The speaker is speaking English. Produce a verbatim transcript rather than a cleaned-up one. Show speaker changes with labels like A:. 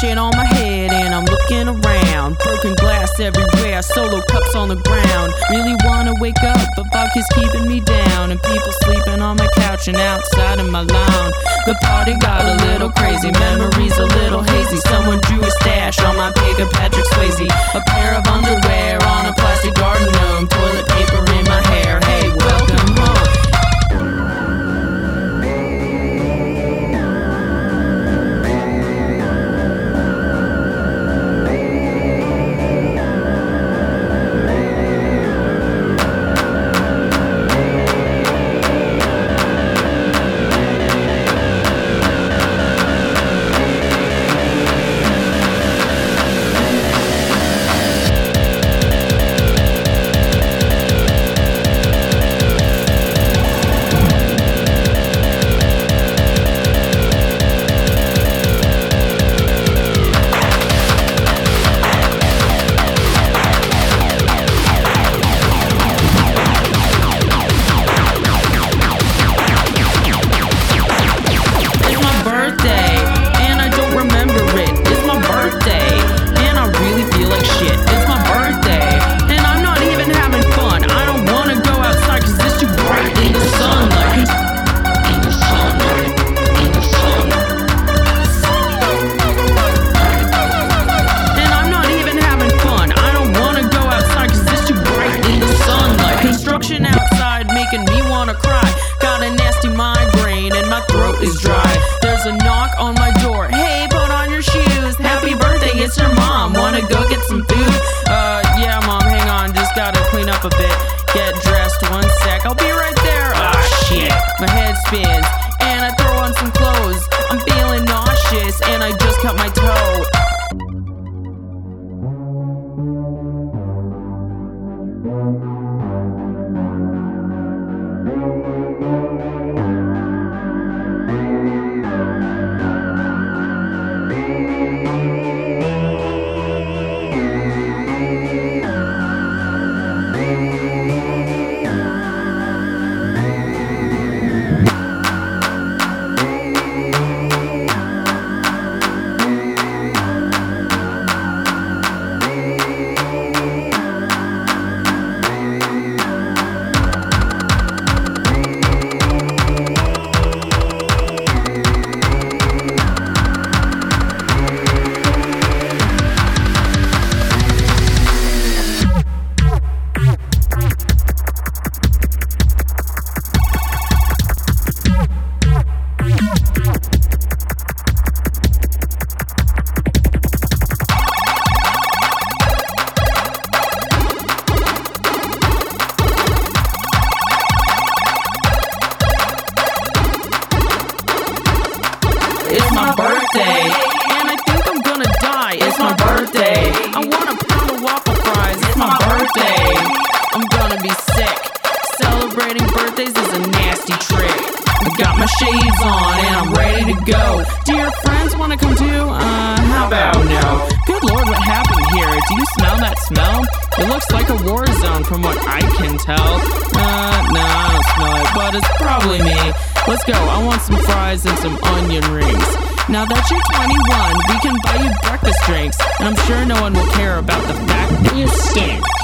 A: shit on my head and I'm looking around. Broken glass everywhere, solo cups on the ground. Really wanna wake up, but fuck is keeping me down. And people sleeping on my couch and outside in my lawn. The party got a little crazy, memories a little hazy. Someone drew a stash on my pig of Patrick Swayze. A pair of underwear on a plastic garden gnome. Toilet paper in my hair, hey, welcome home. Outside making me wanna cry. Got a nasty migraine and my throat is dry. There's a knock on my door. Hey, put on your shoes. Happy birthday, it's your mom. Wanna go get some food? Uh, yeah, mom, hang on. Just gotta clean up a bit. Get dressed, one sec. I'll be right there. Ah, shit. My head spins and I throw on some clothes. I'm feeling nauseous and I just cut my toe. It's my birthday, and I think I'm gonna die. It's my birthday. I want a pound of waffle fries. It's my birthday. I'm gonna be sick. Celebrating birthdays is a nasty trick. I got my shades on and I'm ready to go. Do your friends wanna come too? Uh, how about no? Good lord, what happened here? Do you smell that smell? It looks like a war zone from what I can tell. Uh, no, I don't smell it, but it's probably me. Let's go, I want some fries and some onion rings. Now that you're twenty-one, we can buy you breakfast drinks, and I'm sure no one will care about the fact that you stink.